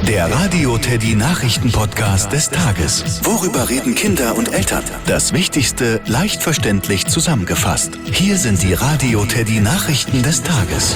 Der Radio Teddy Nachrichten-Podcast des Tages. Worüber reden Kinder und Eltern? Das Wichtigste leicht verständlich zusammengefasst. Hier sind die Radio Teddy Nachrichten des Tages.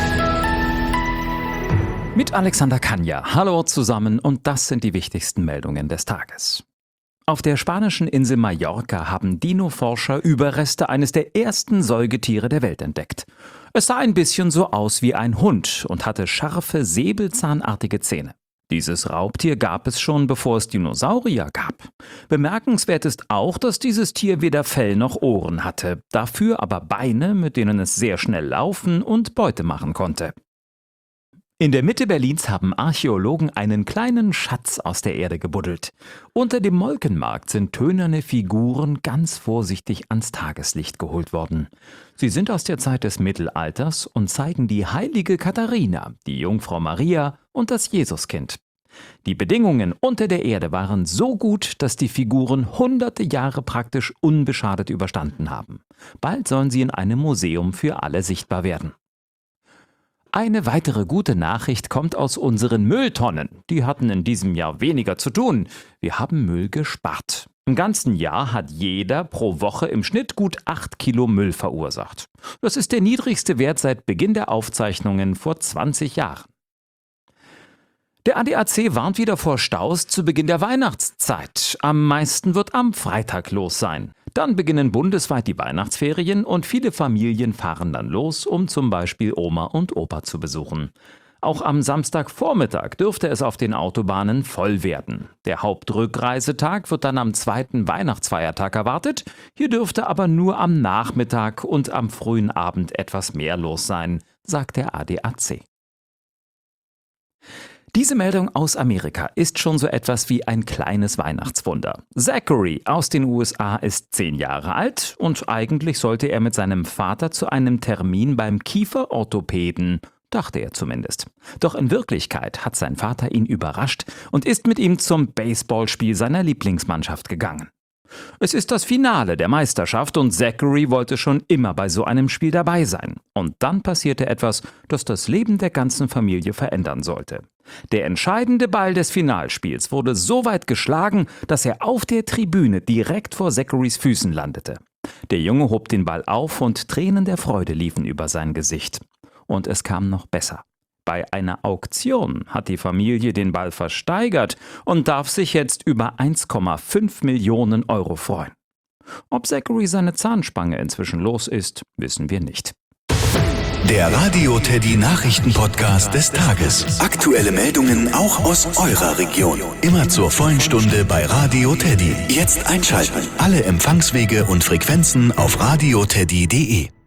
Mit Alexander Kanja. Hallo zusammen und das sind die wichtigsten Meldungen des Tages. Auf der spanischen Insel Mallorca haben Dino-Forscher Überreste eines der ersten Säugetiere der Welt entdeckt. Es sah ein bisschen so aus wie ein Hund und hatte scharfe, säbelzahnartige Zähne. Dieses Raubtier gab es schon, bevor es Dinosaurier gab. Bemerkenswert ist auch, dass dieses Tier weder Fell noch Ohren hatte, dafür aber Beine, mit denen es sehr schnell laufen und Beute machen konnte. In der Mitte Berlins haben Archäologen einen kleinen Schatz aus der Erde gebuddelt. Unter dem Molkenmarkt sind tönerne Figuren ganz vorsichtig ans Tageslicht geholt worden. Sie sind aus der Zeit des Mittelalters und zeigen die heilige Katharina, die Jungfrau Maria und das Jesuskind. Die Bedingungen unter der Erde waren so gut, dass die Figuren hunderte Jahre praktisch unbeschadet überstanden haben. Bald sollen sie in einem Museum für alle sichtbar werden. Eine weitere gute Nachricht kommt aus unseren Mülltonnen. Die hatten in diesem Jahr weniger zu tun. Wir haben Müll gespart. Im ganzen Jahr hat jeder pro Woche im Schnitt gut 8 Kilo Müll verursacht. Das ist der niedrigste Wert seit Beginn der Aufzeichnungen vor 20 Jahren. Der ADAC warnt wieder vor Staus zu Beginn der Weihnachtszeit. Am meisten wird am Freitag los sein. Dann beginnen bundesweit die Weihnachtsferien und viele Familien fahren dann los, um zum Beispiel Oma und Opa zu besuchen. Auch am Samstagvormittag dürfte es auf den Autobahnen voll werden. Der Hauptrückreisetag wird dann am zweiten Weihnachtsfeiertag erwartet. Hier dürfte aber nur am Nachmittag und am frühen Abend etwas mehr los sein, sagt der ADAC. Diese Meldung aus Amerika ist schon so etwas wie ein kleines Weihnachtswunder. Zachary aus den USA ist 10 Jahre alt und eigentlich sollte er mit seinem Vater zu einem Termin beim Kieferorthopäden, dachte er zumindest. Doch in Wirklichkeit hat sein Vater ihn überrascht und ist mit ihm zum Baseballspiel seiner Lieblingsmannschaft gegangen. Es ist das Finale der Meisterschaft und Zachary wollte schon immer bei so einem Spiel dabei sein. Und dann passierte etwas, das das Leben der ganzen Familie verändern sollte. Der entscheidende Ball des Finalspiels wurde so weit geschlagen, dass er auf der Tribüne direkt vor Zacharys Füßen landete. Der Junge hob den Ball auf und Tränen der Freude liefen über sein Gesicht. Und es kam noch besser. Bei einer Auktion hat die Familie den Ball versteigert und darf sich jetzt über 1,5 Millionen Euro freuen. Ob Zachary seine Zahnspange inzwischen los ist, wissen wir nicht. Der Radio Teddy Nachrichten-Podcast des Tages. Aktuelle Meldungen auch aus eurer Region. Immer zur vollen Stunde bei Radio Teddy. Jetzt einschalten. Alle Empfangswege und Frequenzen auf radioteddy.de.